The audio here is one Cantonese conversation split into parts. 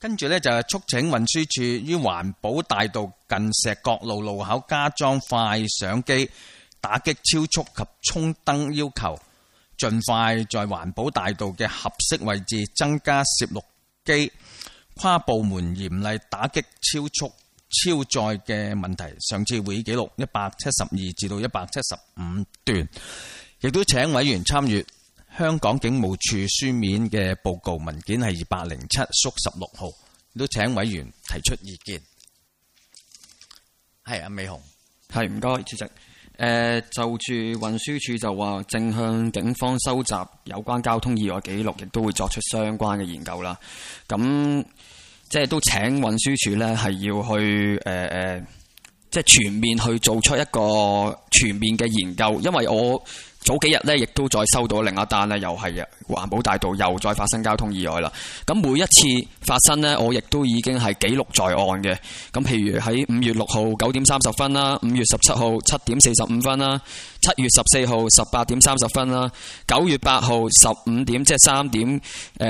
跟住呢，就係促請運輸署於環保大道近石角路路口加裝快相機，打擊超速及衝燈要求，盡快在環保大道嘅合適位置增加攝錄機，跨部門嚴厲打擊超速超載嘅問題。上次會議記錄172至到175段，亦都請委員參閱香港警務處書面嘅報告文件係207/16號，亦都請委員提出意見。係阿美雄， 係唔該，主席。就住運輸署就話正向警方收集有關交通意外記錄，亦都會作出相關嘅研究啦。咁即係都請運輸署呢係要去即係全面去做出一個全面嘅研究，因為我早幾日呢亦都再收到另一單呢，又係環保大道又再發生交通意外啦。咁每一次發生呢，我亦都已經係記錄在案嘅。咁譬如喺5月6號9點30分啦，5月17號7點45分啦，7月14號18點30分啦，9月8號15點即係3點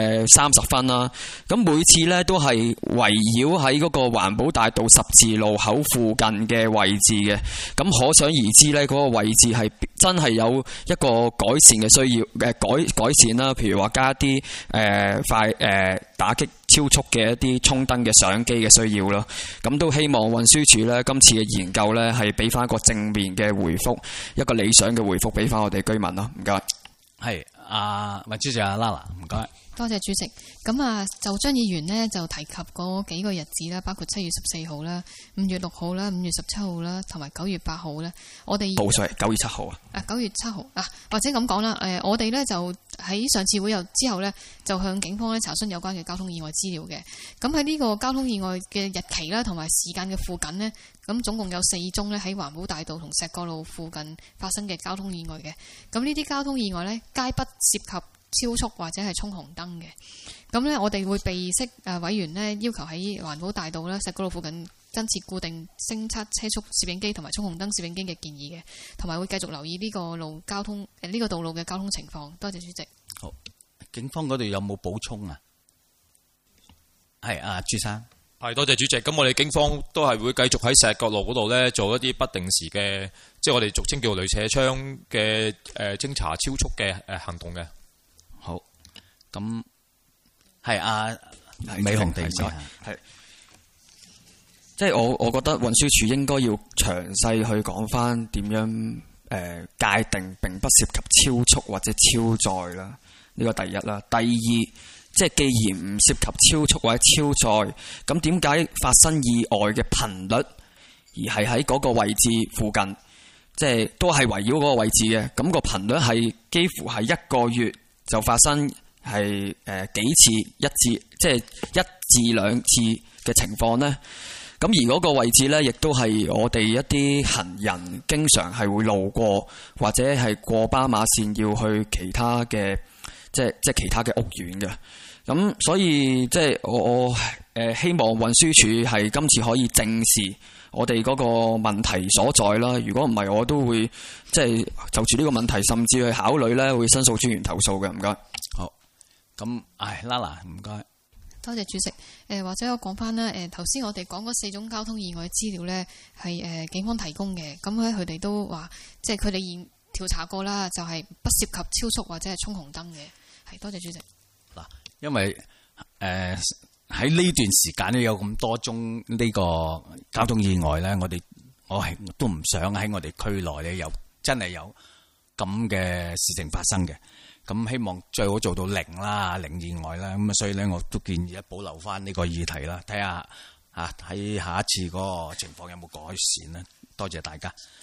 30分啦。咁每次呢都係圍繞喺嗰個環保大道十字路口附近嘅位置嘅。咁可想而知呢，嗰個位置係真係有一個改善嘅需要，改善啦，譬如話加一啲打擊超速嘅一啲衝燈嘅相機嘅需要咯。咁都希望運輸署呢今次嘅研究呢係俾翻一個正面嘅回覆，一個理想嘅回覆俾翻我哋居民咯。唔該。係運輸署阿 Lala， 唔該。 多謝主席。咁啊，就張議員呢就提及嗰幾個日子啦，包括7月14號啦、5月6號啦、5月17號啦，同埋9月8號呢，我哋報稅9月7號啊。 9月7號啊，或者咁講啦，我哋呢就喺上次會之後呢，就向警方呢查詢有關嘅交通意外資料嘅。咁喺呢個交通意外嘅日期啦，同埋時間嘅附近呢，咁總共有4宗呢喺環保大道同石角路附近發生嘅交通意外嘅。咁呢啲交通意外呢，皆不涉及超速或者係衝紅燈嘅。咁呢，我哋會備悉委員呢要求喺環保大道啦、石角路附近增設固定偵測車速攝影機同埋衝紅燈攝影機嘅建議嘅，同埋會繼續留意呢個呢個道路嘅交通情況。多謝主席。 好，警方嗰度有冇補充啊？係朱生。 係，多謝主席。咁我哋警方都係會繼續喺石角路嗰度呢做一啲不定時嘅，即係我哋俗稱叫雷射槍嘅偵查超速嘅行動嘅。 好，咁係美雄地仔， 係即係我覺得運輸署應該要詳細去講翻點樣界定並不涉及超速或者超載啦，呢個第一啦。第二，即係既然唔涉及超速或者超載，咁點解發生意外嘅頻率而係喺嗰個位置附近，即係都係圍繞嗰個位置嘅？咁個頻率係幾乎係1個月就發生係幾次即係1至2次嘅情況呢？咁而嗰個位置呢，亦都係我哋一啲行人經常係會路過，或者係過斑馬線要去其他嘅即係其他嘅屋苑嘅。咁所以即係我希望運輸署係今次可以正視我哋嗰個問題所在啦。如果唔係，我都會即係就住呢個問題，甚至去考慮呢會申訴專員投訴嘅。唔該。 好，咁Lala，唔該。 多謝主席。或者我講翻啦，頭先我哋講嗰4宗交通意外資料呢，係警方提供嘅。咁咧佢哋都話，即係佢哋現調查過啦，就係不涉及超速或者係衝紅燈嘅。係，多謝主席。 嗱，因為喺呢段時間咧有咁多宗呢個交通意外咧，我係都唔想喺我哋區內咧真係有咁嘅事情發生嘅。咁希望最好做到零意外啦。咁所以咧我都建議保留翻呢個議題啦，睇下喺下一次嗰個情況有冇改善啦。多謝大家。